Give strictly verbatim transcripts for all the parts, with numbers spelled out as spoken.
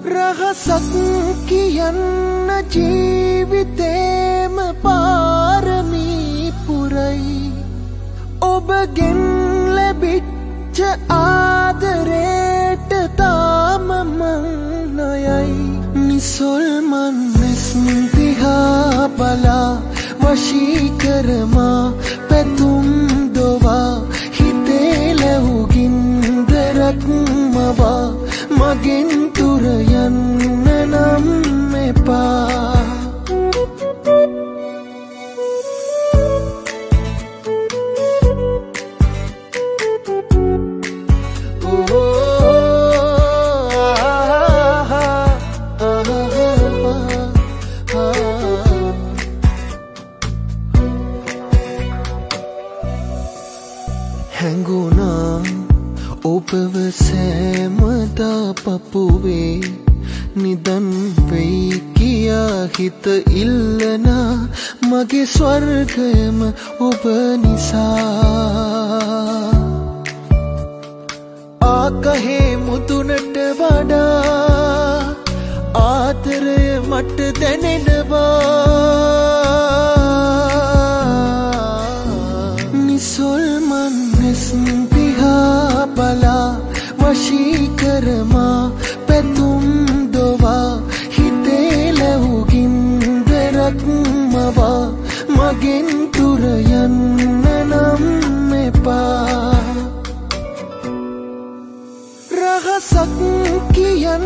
රහසක් කියන්න ජීවිතේම පාරමී පුරයි ඔබගෙන් ලැබිච්ච ආදරේට තාම මං නොයයි නිසල්මන් මෙස් දිහා බලා වශී කරමා පැතුම් දොවා හිතේ ලැබුගින් දරක් මවා මගෙන් තුර යන්න නම් එපා හැඟුණා ඔබව සෑමදා පපුවේ නිදන් වෙයි කියා හිත ඉල්ලනා මගේ ස්වර්ගයම ඔබ නිසා ආකහේ මුදුනට වඩා ආදරය මට දැනෙනවා නිසල්මන් මෙස් දිහා බලා වශී කරමා පැතුම් දොවා හිතේ ලැබුගින් දරක් මවා මගෙන් තුර යන්න නම් එපා රහසක් කියන්න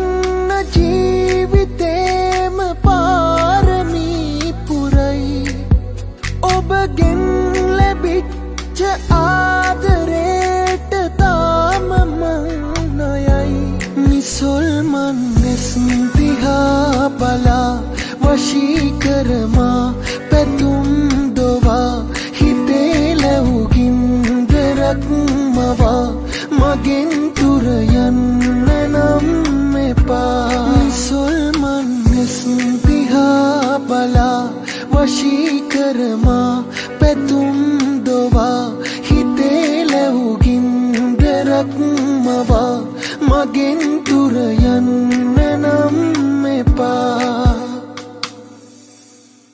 ජීවිතේම පාරමී පුරයි ඔබගෙන් ලැබිච්ච ආදරේට තාම මං නොයයි නිසල්මන් මෙස් දිහා බලා වශී කරමා පැතුම් දොවා හිතේ ලැබුගින් දරක් මවා මගෙන් තුර යන්න නම් එපා නිසල්මන් මෙස් දිහා බලා වශී කරමා පැතුම් දොවා හිතේ ලැබුගින් දරක් මවා මගෙන් තුර යන්න නම් එපා